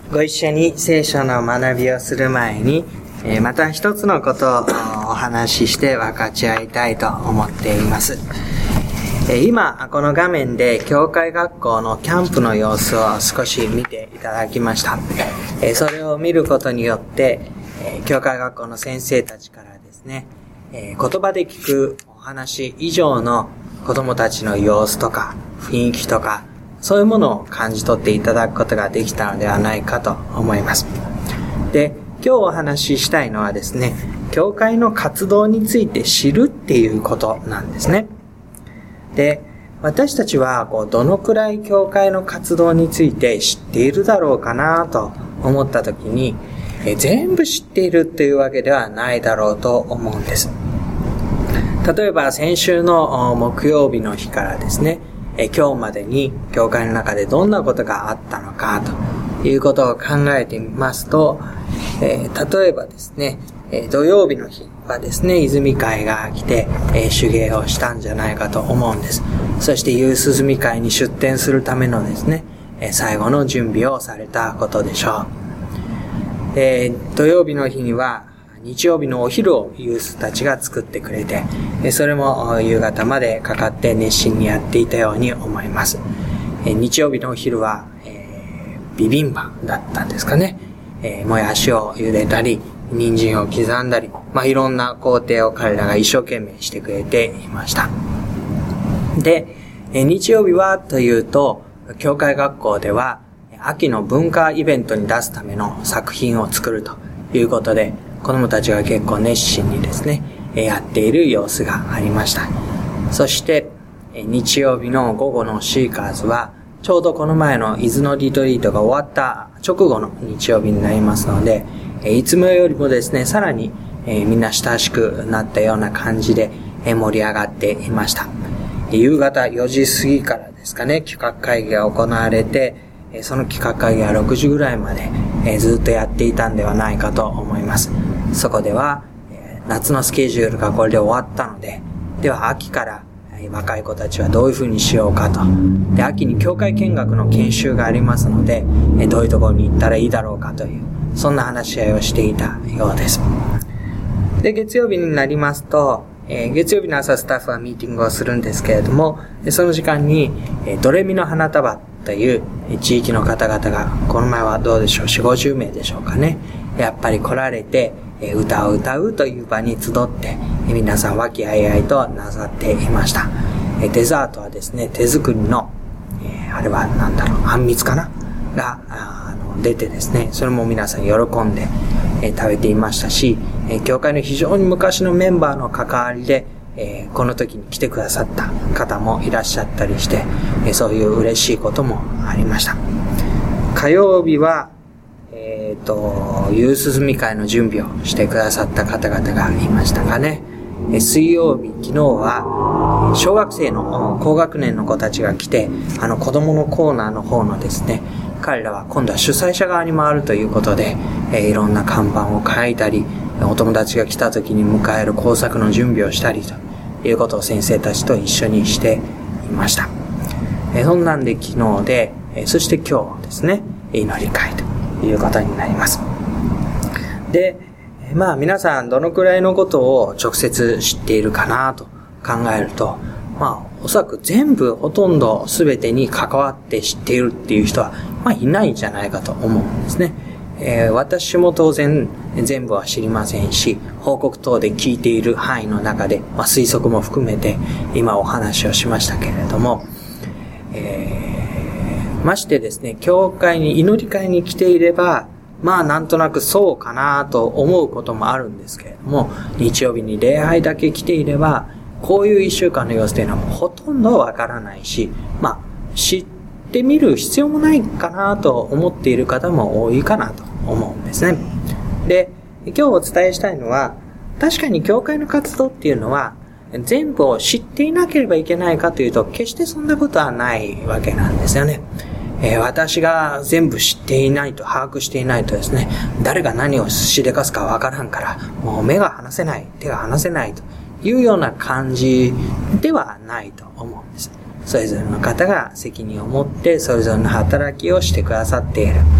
ご一緒に聖書の学びをする前に、また一つのことをお話しして分かち合いたいと思っています。今、この画面で教会学校のキャンプの様子を少し見ていただきました。それを見ることによって、教会学校の先生たちからですね、言葉で聞くお話以上の子供たちの様子とか雰囲気とか、そういうものを感じ取っていただくことができたのではないかと思います。で、今日お話ししたいのはですね、教会の活動について知るっていうことなんですね。で、私たちはどのくらい教会の活動について知っているだろうかなと思ったときに、全部知っているというわけではないだろうと思うんです。例えば先週の木曜日の日からですね、今日までに教会の中でどんなことがあったのかということを考えてみますと、例えばですね、土曜日の日はですね、泉会が来て、手芸をしたんじゃないかと思うんです。そして夕涼会に出店するためのですね、最後の準備をされたことでしょう。土曜日の日には日曜日のお昼をユースたちが作ってくれて、それも夕方までかかって熱心にやっていたように思います。日曜日のお昼は、ビビンバだったんですかね。もやしを茹でたり、人参を刻んだり、いろんな工程を彼らが一生懸命してくれていました。で、日曜日はというと、教会学校では秋の文化イベントに出すための作品を作るということで、子供たちが結構熱心にですね、やっている様子がありました。そして、日曜日の午後のシーカーズは、ちょうどこの前の伊豆のリトリートが終わった直後の日曜日になりますので、いつもよりもですね、さらにみんな親しくなったような感じで盛り上がっていました。夕方4時過ぎからですかね、企画会議が行われて、その企画会議は6時ぐらいまでずっとやっていたんではないかと思います。そこでは夏のスケジュールがこれで終わったので、では秋から若い子たちはどういうふうにしようかと。で、秋に教会見学の研修がありますので、どういうところに行ったらいいだろうかという、そんな話し合いをしていたようです。で、月曜日になりますと、月曜日の朝スタッフはミーティングをするんですけれども、その時間にドレミの花束という地域の方々が、この前はどうでしょう、4、50名でしょうかね、やっぱり来られて歌を歌うという場に集って皆さん和気あいあいとなさっていました。デザートはですね、手作りのあれはあんみつかなが出てですね、それも皆さん喜んで食べていましたし、教会の非常に昔のメンバーの関わりでこの時に来てくださった方もいらっしゃったりして、そういう嬉しいこともありました。火曜日は夕涼会の準備をしてくださった方々がいましたがね。水曜日、昨日は小学生の高学年の子たちが来て、子供のコーナーの方のですね、彼らは今度は主催者側に回るということで、いろんな看板を書いたり、お友達が来た時に迎える工作の準備をしたりということを先生たちと一緒にしていました。そんなんで昨日で、そして今日ですね、祈り会ということになります。で、皆さんどのくらいのことを直接知っているかなと考えると、おそらく全部ほとんど全てに関わって知っているっていう人はいないんじゃないかと思うんですね。私も当然全部は知りませんし、報告等で聞いている範囲の中で、推測も含めて今お話をしましたけれども、ましてですね、教会に祈り会に来ていれば、なんとなくそうかなと思うこともあるんですけれども、日曜日に礼拝だけ来ていれば、こういう一週間の様子というのはもうほとんどわからないし、知ってみる必要もないかなと思っている方も多いかなと思うんですね。で、今日お伝えしたいのは、確かに教会の活動っていうのは、全部を知っていなければいけないかというと、決してそんなことはないわけなんですよね。私が全部知っていないと、把握していないとですね、誰が何をしでかすかわからんから、もう目が離せない、手が離せないというような感じではないと思うんです。それぞれの方が責任を持ってそれぞれの働きをしてくださっている。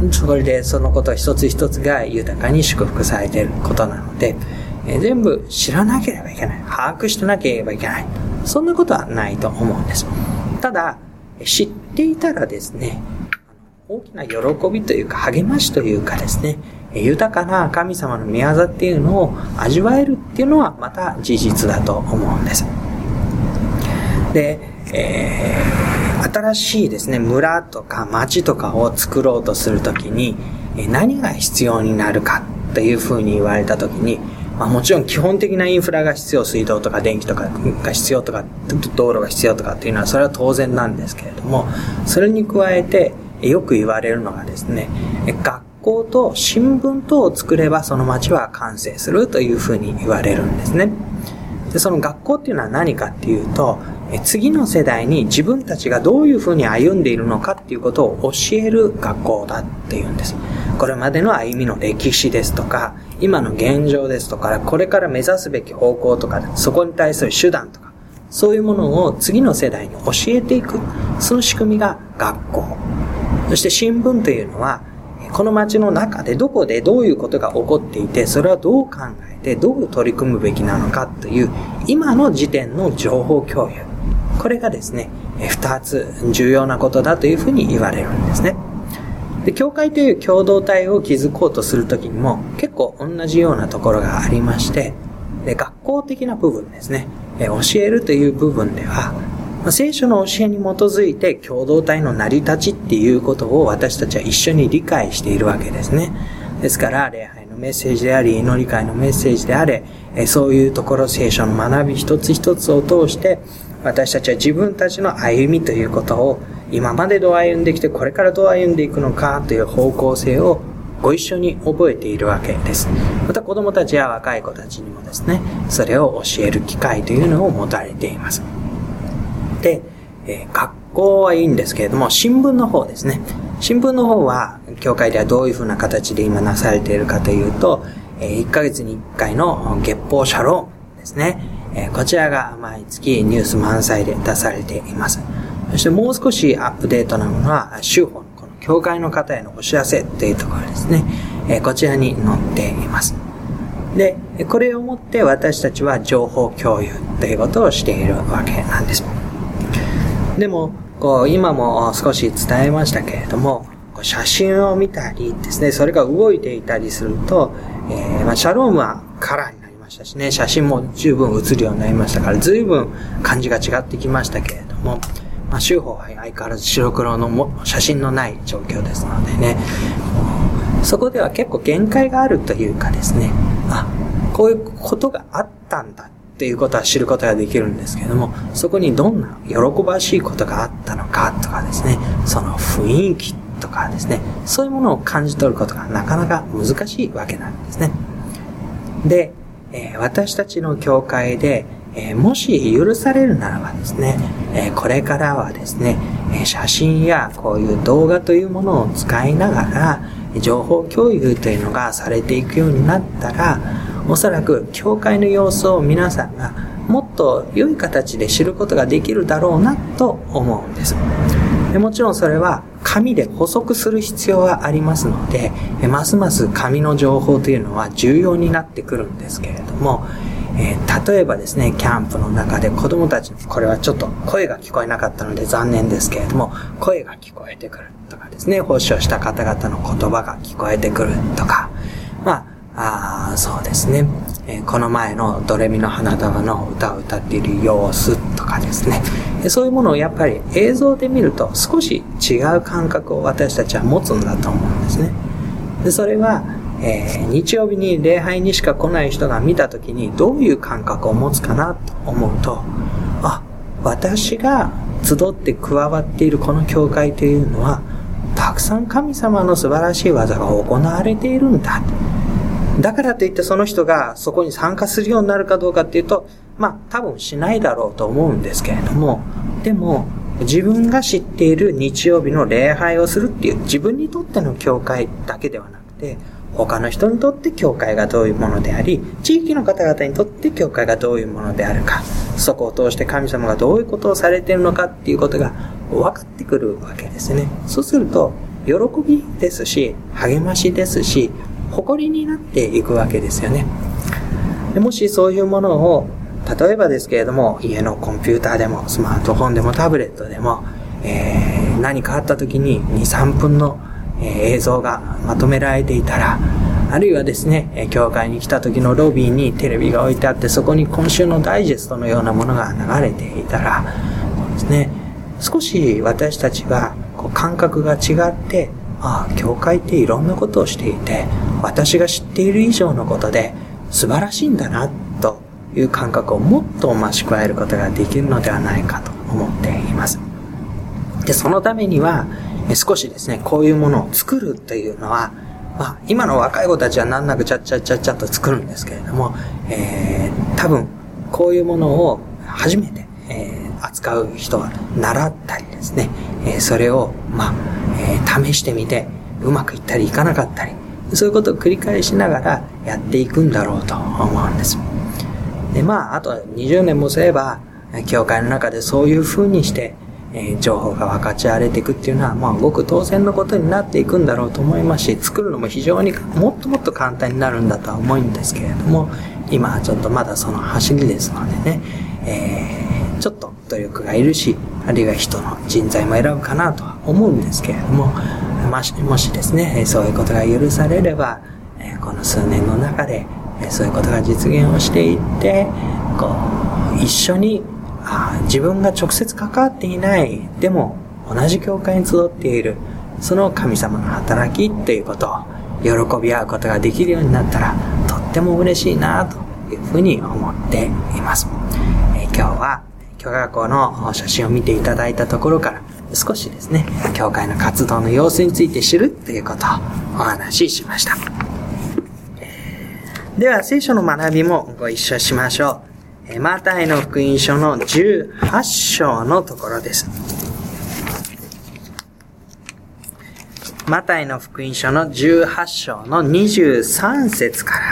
それでそのこと一つ一つが豊かに祝福されていることなので、全部知らなければいけない。把握してなければいけない。そんなことはないと思うんです。ただ、知っていたらですね、大きな喜びというか励ましというかですね、豊かな神様の御業っていうのを味わえるっていうのはまた事実だと思うんです。で、新しいですね、村とか町とかを作ろうとするときに、何が必要になるかというふうに言われたときに、もちろん基本的なインフラが必要、水道とか電気とかが必要とか、道路が必要とかっていうのはそれは当然なんですけれども、それに加えてよく言われるのがですね、学校と新聞等を作ればその町は完成するというふうに言われるんですね。で、その学校っていうのは何かっていうと、次の世代に自分たちがどういうふうに歩んでいるのかっていうことを教える学校だっていうんです。これまでの歩みの歴史ですとか、今の現状ですとか、これから目指すべき方向とか、そこに対する手段とか、そういうものを次の世代に教えていく、その仕組みが学校。そして新聞というのは、この街の中でどこでどういうことが起こっていて、それはどう考えてどう取り組むべきなのかという今の時点の情報共有、これがですね、二つ重要なことだというふうに言われるんですね。で、教会という共同体を築こうとするときにも結構同じようなところがありまして、で、学校的な部分ですね、教えるという部分では、聖書の教えに基づいて共同体の成り立ちっていうことを私たちは一緒に理解しているわけですね。ですから礼拝のメッセージであり、祈り会のメッセージであれ、そういうところ聖書の学び一つ一つを通して私たちは自分たちの歩みということを今までどう歩んできてこれからどう歩んでいくのかという方向性をご一緒に覚えているわけです。また子供たちや若い子たちにもですね、それを教える機会というのを持たれています。で、学校はいいんですけれども、新聞の方ですね。新聞の方は教会ではどういうふうな形で今なされているかというと、1ヶ月に1回の月報シャロームですね。こちらが毎月ニュース満載で出されています。そしてもう少しアップデートなものは週報のこの教会の方へのお知らせというところですね。こちらに載っています。で、これをもって私たちは情報共有ということをしているわけなんです。でも今も少し伝えましたけれども、写真を見たりですね、それが動いていたりすると、シャロームはカラーになりましたしね、写真も十分写るようになりましたから、随分感じが違ってきましたけれども、週報は相変わらず白黒の写真のない状況ですのでね、そこでは結構限界があるというかですね、こういうことがあったんだっていうことは知ることができるんですけれども、そこにどんな喜ばしいことがあったのかとかですね、その雰囲気とかですね、そういうものを感じ取ることがなかなか難しいわけなんですね。で、私たちの教会で、もし許されるならばですね、これからはですね、写真やこういう動画というものを使いながら情報共有というのがされていくようになったら、おそらく教会の様子を皆さんがもっと良い形で知ることができるだろうなと思うんです。でもちろんそれは紙で補足する必要はありますので、ますます紙の情報というのは重要になってくるんですけれども、例えばですね、キャンプの中で子供たちの、これはちょっと声が聞こえなかったので残念ですけれども、声が聞こえてくるとかですね、奉仕をした方々の言葉が聞こえてくるとか、そうですね、この前のドレミの花束の歌を歌っている様子とかですね、そういうものをやっぱり映像で見ると少し違う感覚を私たちは持つんだと思うんですね。で、それは日曜日に礼拝にしか来ない人が見たときにどういう感覚を持つかなと思うと、私が集って加わっているこの教会というのはたくさん神様の素晴らしい技が行われているんだ。だからといってその人がそこに参加するようになるかどうかっていうと、多分しないだろうと思うんですけれども、でも自分が知っている日曜日の礼拝をするっていう自分にとっての教会だけではなくて、他の人にとって教会がどういうものであり、地域の方々にとって教会がどういうものであるか、そこを通して神様がどういうことをされているのかっていうことが分かってくるわけですね。そうすると喜びですし、励ましですし、誇りになっていくわけですよね。でもしそういうものを、例えばですけれども、家のコンピューターでもスマートフォンでもタブレットでも、何かあった時に2、3分の、映像がまとめられていたら、あるいはですね、教会に来た時のロビーにテレビが置いてあって、そこに今週のダイジェストのようなものが流れていたら、そうですね、少し私たちは感覚が違って、教会っていろんなことをしていて、私が知っている以上のことで素晴らしいんだな、という感覚をもっと増し加えることができるのではないかと思っています。で、そのためには、少しですね、こういうものを作るというのは、今の若い子たちは難なくちゃっちゃっちゃっちゃっと作るんですけれども、多分、こういうものを初めて、扱う人は習ったりですね、それを、試してみて、うまくいったりいかなかったり、そういうことを繰り返しながらやっていくんだろうと思うんです。で、あと20年もすれば、教会の中でそういう風にして、情報が分かち合われていくっていうのは、ごく当然のことになっていくんだろうと思いますし、作るのも非常にもっともっと簡単になるんだとは思うんですけれども、今はちょっとまだその走りですのでね、ちょっと努力がいるし、あるいは人の人材も選ぶかなとは思うんですけれども、もしですね、そういうことが許されれば、この数年の中で、そういうことが実現をしていって、一緒に自分が直接関わっていない、でも同じ教会に集っている、その神様の働きということを喜び合うことができるようになったら、とっても嬉しいなというふうに思っています。今日は教会学校の写真を見ていただいたところから少しですね、教会の活動の様子について知るということをお話ししました。では聖書の学びもご一緒しましょう。マタイの福音書の18章のところです。マタイの福音書の18章の23節から。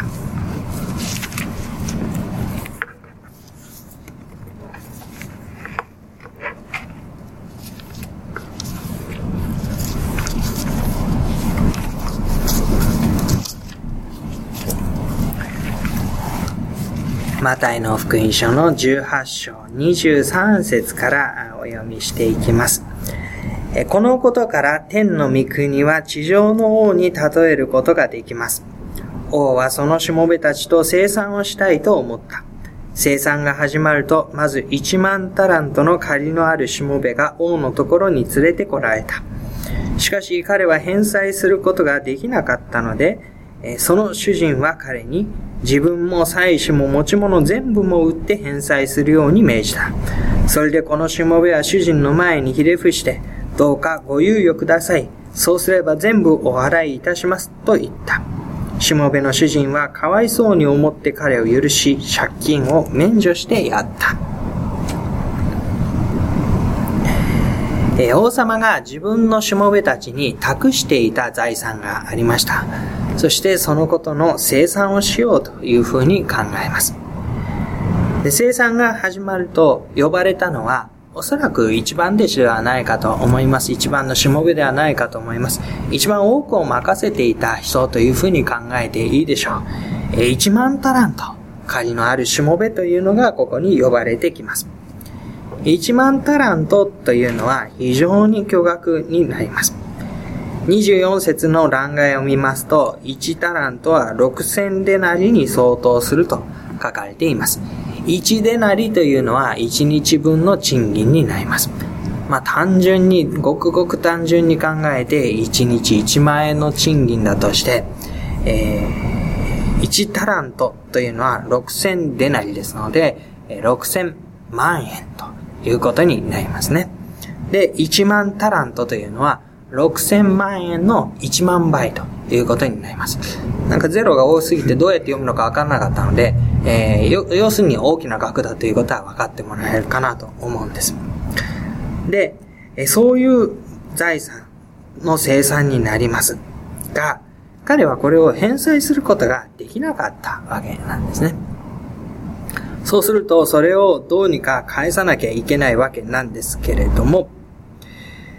マタイの福音書の18章23節からお読みしていきます。このことから天の御国は地上の王に例えることができます。王はそのしもべたちと生産をしたいと思った。生産が始まると、まず1万タラントの借りのあるしもべが王のところに連れてこられた。しかし彼は返済することができなかったので、その主人は彼に、自分も妻子も持ち物全部も売って返済するように命じた。それでこのしもべは主人の前にひれ伏して、どうかご猶予ください。そうすれば全部お払いいたします。と言った。しもべの主人はかわいそうに思って彼を許し、借金を免除してやった。王様が自分のしもべたちに託していた財産がありました。そしてそのことの清算をしようというふうに考えます。で、清算が始まると呼ばれたのは、おそらく一番弟子ではないかと思います。一番のしもべではないかと思います。一番多くを任せていた人というふうに考えていいでしょう。1万タラント、借りのあるしもべというのがここに呼ばれてきます。1万タラントというのは非常に巨額になります。24節の欄外を見ますと、1タラントは6000デナリに相当すると書かれています。1デナリというのは1日分の賃金になります。単純に、ごくごく単純に考えて、1日1万円の賃金だとして、1タラントというのは6000デナリですので、6000万円ということになりますね。で、1万タラントというのは6000万円の1万倍ということになります。なんかゼロが多すぎてどうやって読むのか分からなかったので、要するに大きな額だということは分かってもらえるかなと思うんです。で、そういう財産の清算になりますが、彼はこれを返済することができなかったわけなんですね。そうすると、それをどうにか返さなきゃいけないわけなんですけれども、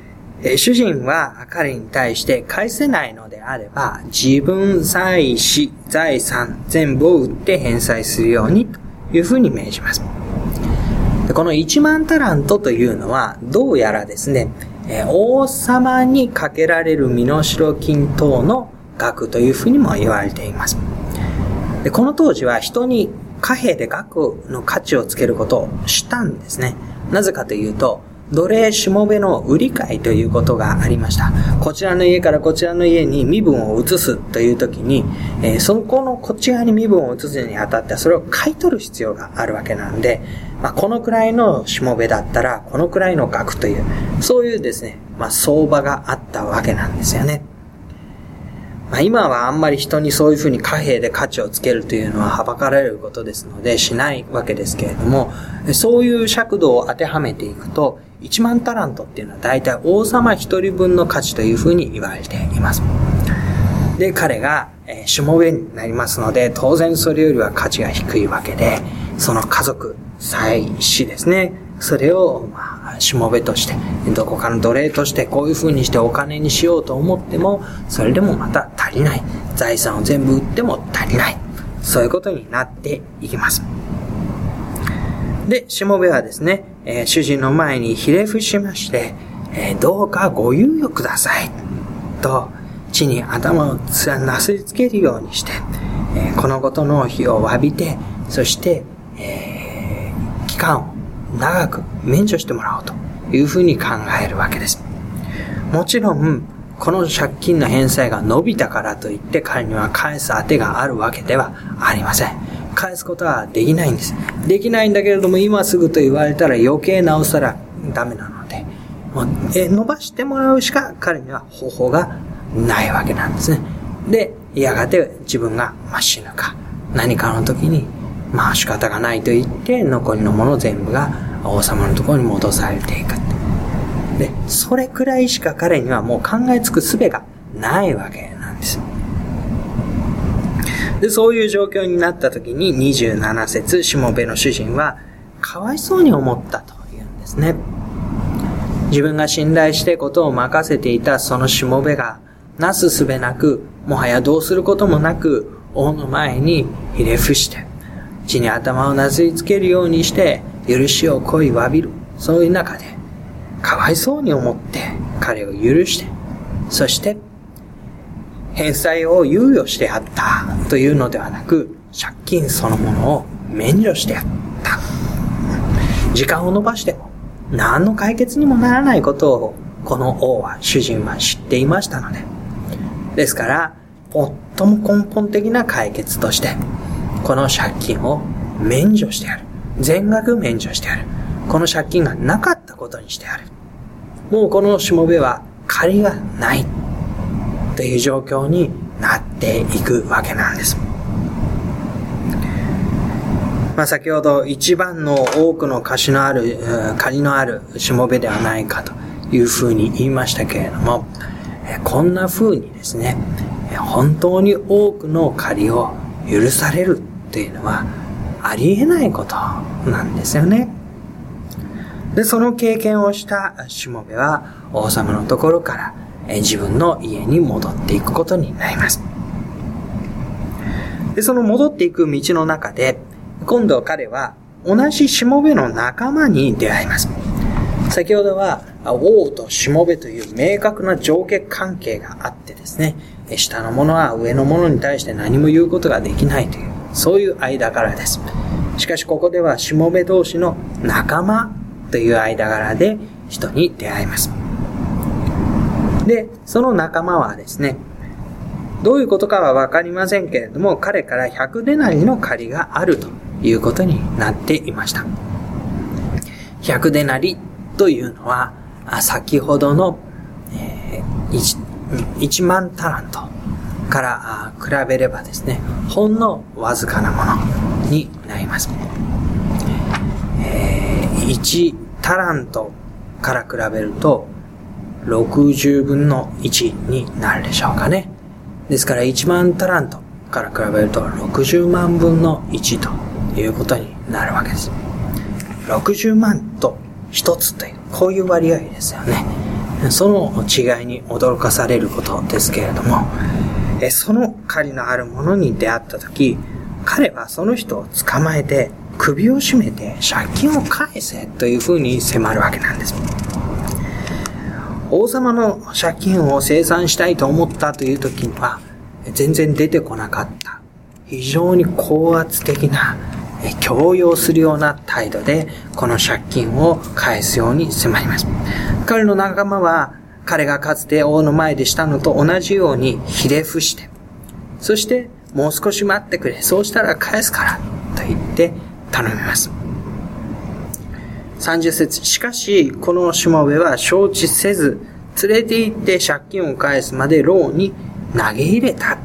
主人は彼に対して返せないのであれば、自分妻子、財産全部を売って返済するようにというふうに命じます。でこの1万タラントというのは、どうやらですね、王様にかけられる身代金等の額というふうにも言われています。でこの当時は人に貨幣で額の価値をつけることをしたんですね。なぜかというと、奴隷しもべの売り買いということがありました。こちらの家からこちらの家に身分を移すという時に、そこのこっち側に身分を移すにあたってはそれを買い取る必要があるわけなんで、このくらいのしもべだったらこのくらいの額という、そういうですね、相場があったわけなんですよね。今はあんまり人にそういうふうに貨幣で価値をつけるというのははばかられることですのでしないわけですけれども、そういう尺度を当てはめていくと、1万タラントっていうのは大体王様一人分の価値というふうに言われています。で、彼がしもべになりますので、当然それよりは価値が低いわけで、その家族、妻子ですね、それをしもべとして、どこかの奴隷としてこういうふうにしてお金にしようと思っても、それでもまた足りない。財産を全部売っても足りない。そういうことになっていきます。で、しもべはですね、主人の前にひれ伏しまして、どうかご猶予ください。と、地に頭をなすりつけるようにして、このことの日を詫びて、そして、期間を長く免除してもらおうというふうに考えるわけです。もちろん、この借金の返済が伸びたからといって彼には返す当てがあるわけではありません。返すことはできないんです。できないんだけれども、今すぐと言われたら余計なおさらダメなので、伸ばしてもらうしか彼には方法がないわけなんですね。で、やがて自分が死ぬか何かの時に仕方がないと言って残りのもの全部が王様のところに戻されていく。で、それくらいしか彼にはもう考えつく術がないわけなんです。で、そういう状況になった時に27節、しもべの主人はかわいそうに思ったというんですね。自分が信頼してことを任せていたそのしもべがなすすべなく、もはやどうすることもなく王の前にひれ伏して地に頭をなすりつけるようにして許しを乞い詫びる。そういう中でかわいそうに思って彼を許して、そして返済を猶予してやったというのではなく、借金そのものを免除してやった。時間を延ばしても何の解決にもならないことをこの王は、主人は知っていましたので、ですから最も根本的な解決としてこの借金を免除してやる。全額免除してやる。この借金がなかったことにしてやる。もうこのしもべは借りがないという状況になっていくわけなんです。先ほど一番の多くの借りのあるしもべではないかというふうに言いましたけれども、こんなふうにですね、本当に多くの借りを許されるというのはありえないことなんですよね。で、その経験をしたしもべは王様のところから自分の家に戻っていくことになります。で、その戻っていく道の中で、今度彼は同じしもべの仲間に出会います。先ほどは王としもべという明確な上下関係があってですね、下の者は上の者に対して何も言うことができないという、そういう間柄です。しかしここではしもべ同士の仲間という間柄で人に出会います。で、その仲間はですね、どういうことかはわかりませんけれども、彼から100デナリの借りがあるということになっていました。100デナリというのは、先ほどの1万タラントから比べればですね、ほんのわずかなものになります。1タラントから比べると60分の1になるでしょうかね。ですから1万タラントから比べると60万分の1ということになるわけです。60万と1つという、こういう割合ですよね。 その違いに驚かされることですけれども、その借りのあるものに出会ったとき、彼はその人を捕まえて首を絞めて借金を返せというふうに迫るわけなんです。王様の借金を清算したいと思ったという時には全然出てこなかった。非常に高圧的な強要するような態度でこの借金を返すように迫ります。彼の仲間は彼がかつて王の前でしたのと同じようにひれ伏して、そしてもう少し待ってくれ、そうしたら返すからと言って頼みます。30節、しかしこのしもべは承知せず、連れて行って借金を返すまで牢に投げ入れた。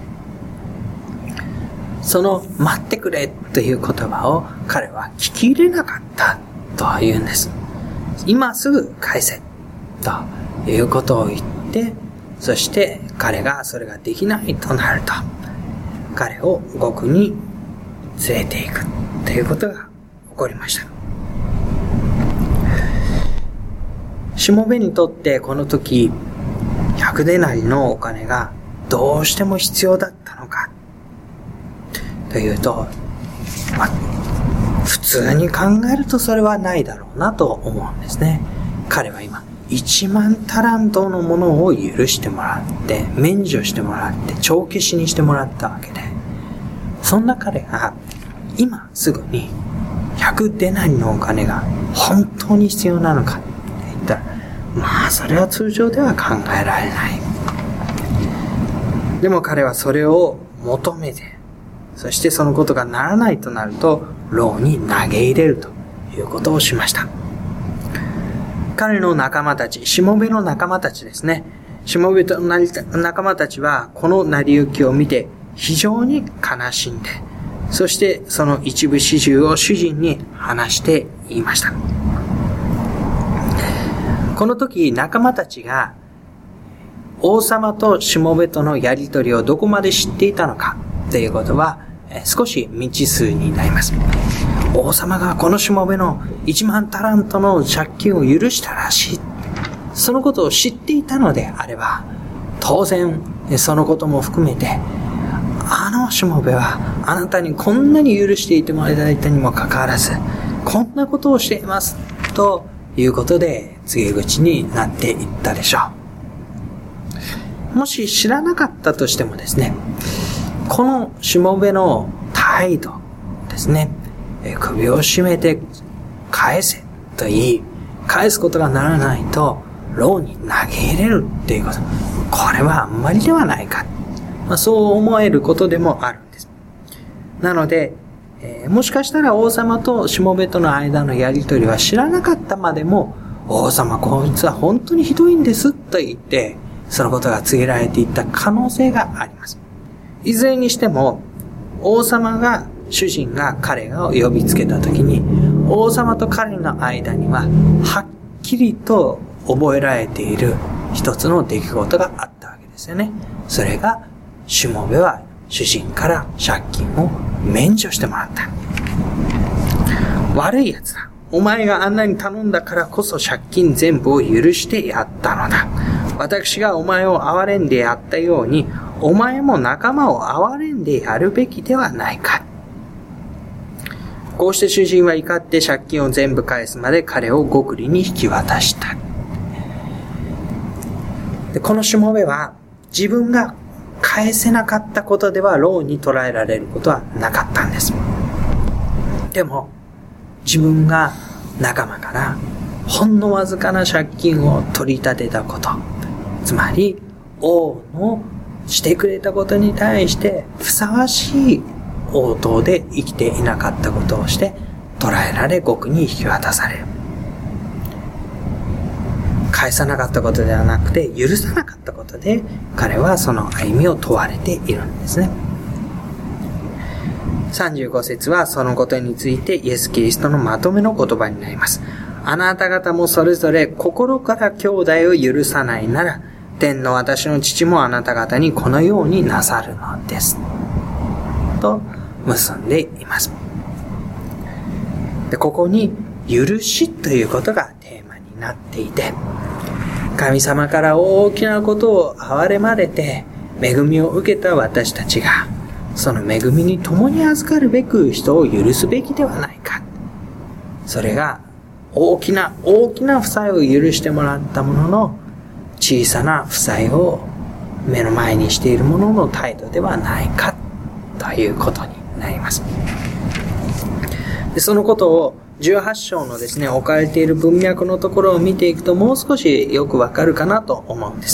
その待ってくれという言葉を彼は聞き入れなかったというんです。今すぐ返せということを言って、そして彼がそれができないとなると、彼を獄に連れて行くということが起こりました。しもべにとってこの時100デナリのお金がどうしても必要だったのかというと、普通に考えるとそれはないだろうなと思うんですね。彼は今1万タラントのものを許してもらって、免除してもらって、帳消しにしてもらったわけで、そんな彼が今すぐに100デナリのお金が本当に必要なのかって言ったら、それは通常では考えられない。でも彼はそれを求めて、そしてそのことがならないとなると牢に投げ入れるということをしました。彼の仲間たち、しもべの仲間たちですね。しもべと仲間たちはこの成り行きを見て非常に悲しんで、そしてその一部始終を主人に話して言いました。この時仲間たちが王様としもべとのやりとりをどこまで知っていたのかということは少し未知数になります。王様がこのしもべの1万タラントの借金を許したらしい。そのことを知っていたのであれば、当然そのことも含めて、あのしもべはあなたにこんなに許していてもらいたにもかかわらず、こんなことをしていますということで告げ口になっていったでしょう。もし知らなかったとしてもですね、このしもべの態度ですね、首を絞めて返せと言い、返すことがならないと牢に投げ入れるっていうこと、これはあんまりではないか、そう思えることでもあるんです。なので、もしかしたら王様としもべとの間のやりとりは知らなかったまでも、王様こいつは本当にひどいんですと言ってそのことが告げられていった可能性があります。いずれにしても王様が主人が彼を呼びつけたときに、王様と彼の間にははっきりと覚えられている一つの出来事があったわけですよね。それが、しもべは主人から借金を免除してもらった。悪いやつだ。お前があんなに頼んだからこそ借金全部を許してやったのだ。私がお前を憐れんでやったように、お前も仲間を憐れんでやるべきではないか。こうして主人は怒って借金を全部返すまで彼を獄吏に引き渡した。で、このしもべは自分が返せなかったことでは牢に捕らえられることはなかったんです。でも自分が仲間からほんのわずかな借金を取り立てたこと、つまり王のしてくれたことに対してふさわしい応答で生きていなかったことをして捕らえられ獄に引き渡される。返さなかったことではなくて許さなかったことで彼はその歩みを問われているんですね。35節はそのことについてイエス・キリストのまとめの言葉になります。あなた方もそれぞれ心から兄弟を許さないなら、天の私の父もあなた方にこのようになさるのです。と結んでいます。で、ここに許しということがテーマになっていて、 神様から大きなことを憐れまれて恵みを受けた私たちが、その恵みに共に預かるべく人を許すべきではないか。それが大きな負債を許してもらったものの、小さな負債を目の前にしている者の態度ではないかということになります。で、そのことを18章のですね、置かれている文脈のところを見ていくと、もう少しよくわかるかなと思うんです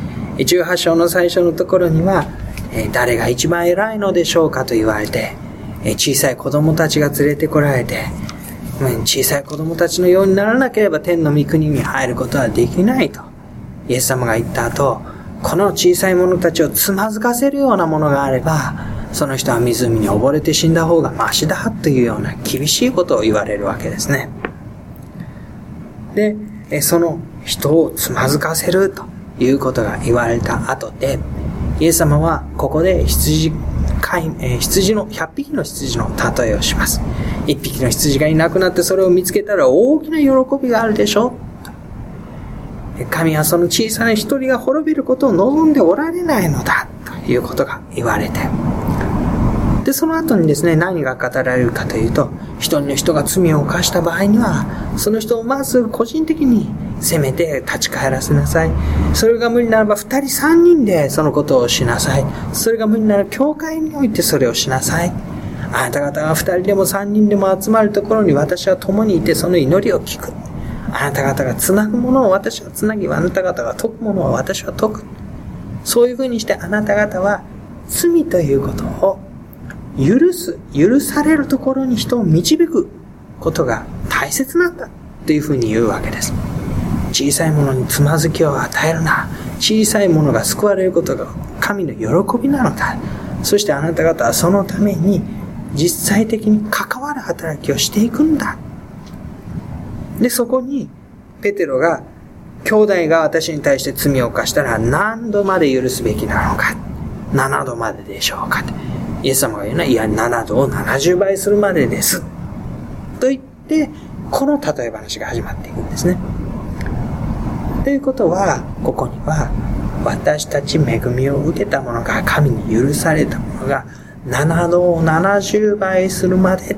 。18章の最初のところには、誰が一番偉いのでしょうかと言われて、小さい子供たちが連れてこられて、小さい子供たちのようにならなければ天の御国に入ることはできないとイエス様が言った後、この小さい者たちをつまずかせるようなものがあれば、その人は湖に溺れて死んだ方がマシだというような厳しいことを言われるわけですね。で、その人をつまずかせるということが言われた後で、イエス様はここで100匹の羊の例えをします。1匹の羊がいなくなってそれを見つけたら大きな喜びがあるでしょう。神はその小さな一人が滅びることを望んでおられないのだということが言われて、でその後にですね、何が語られるかというと、一人の人が罪を犯した場合には、その人をまず個人的に責めて立ち返らせなさい。それが無理ならば2人3人でそのことをしなさい。それが無理なら教会においてそれをしなさい。あなた方が2人でも3人でも集まるところに私は共にいてその祈りを聞く。あなた方がつなぐものを私はつなぎ、あなた方が解くものを私は解く。そういうふうにしてあなた方は罪ということを許されるところに人を導くことが大切なんだというふうに言うわけです。小さいものにつまずきを与えるな。小さいものが救われることが神の喜びなのだ。そしてあなた方はそのために実際的に関わる働きをしていくんだ。で、そこにペテロが、兄弟が私に対して罪を犯したら何度まで許すべきなのか。7度まででしょうか。イエス様が言うのは、いや、7度を70倍するまでです。と言って、この例え話が始まっていくんですね。ということは、ここには、私たち恵みを受けた者が、神に許された者が、7度を70倍するまで、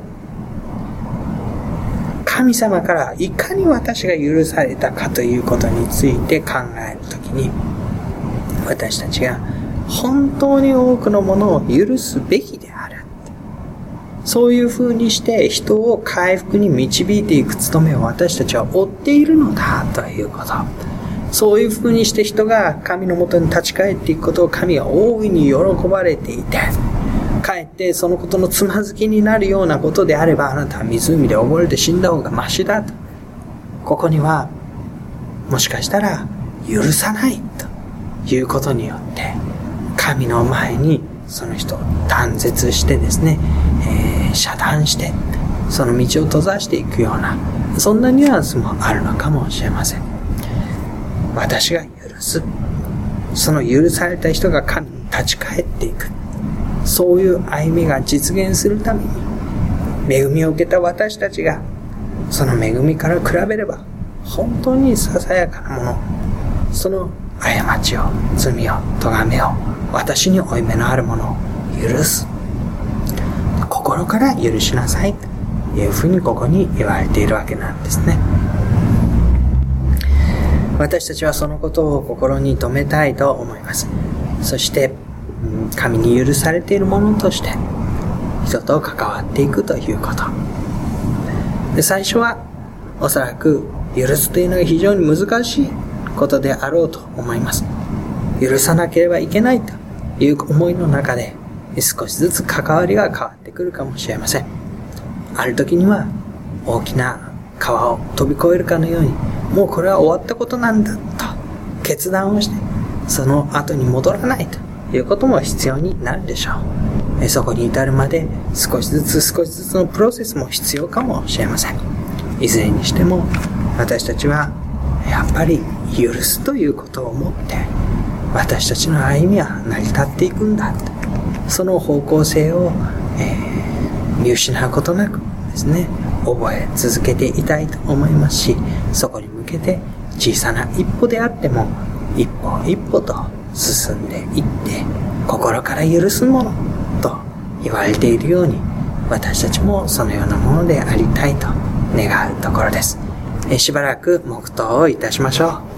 神様からいかに私が許されたかということについて考えるときに、私たちが本当に多くのものを許すべきである。そういうふうにして人を回復に導いていく務めを私たちは負っているのだということ。そういうふうにして人が神のもとに立ち返っていくことを神は大いに喜ばれていて、かえってそのことのつまずきになるようなことであれば、あなたは湖で溺れて死んだ方がマシだと。ここにはもしかしたら許さないということによって神の前にその人を断絶してですね、遮断してその道を閉ざしていくような、そんなニュアンスもあるのかもしれません。私が許す、その許された人が神に立ち返っていく、そういう歩みが実現するために、恵みを受けた私たちがその恵みから比べれば本当にささやかなもの、その過ちを、罪を、咎めを、私に負い目のあるものを許す、心から許しなさいというふうにここに言われているわけなんですね。私たちはそのことを心に留めたいと思います。そして神に許されているものとして人と関わっていくということ。で、最初はおそらく許すというのが非常に難しいことであろうと思います。許さなければいけないという思いの中で少しずつ関わりが変わってくるかもしれません。ある時には大きな川を飛び越えるかのように、もうこれは終わったことなんだと決断をして、その後に戻らないということも必要になるでしょう。そこに至るまで少しずつのプロセスも必要かもしれません。いずれにしても私たちはやっぱり許すということをもって私たちの歩みは成り立っていくんだと、その方向性を、見失うことなくですね、覚え続けていたいと思いますし、そこに向けて小さな一歩であっても、一歩一歩と進んでいって、心から許すものと言われているように、私たちもそのようなものでありたいと願うところです。しばらく黙祷をいたしましょう。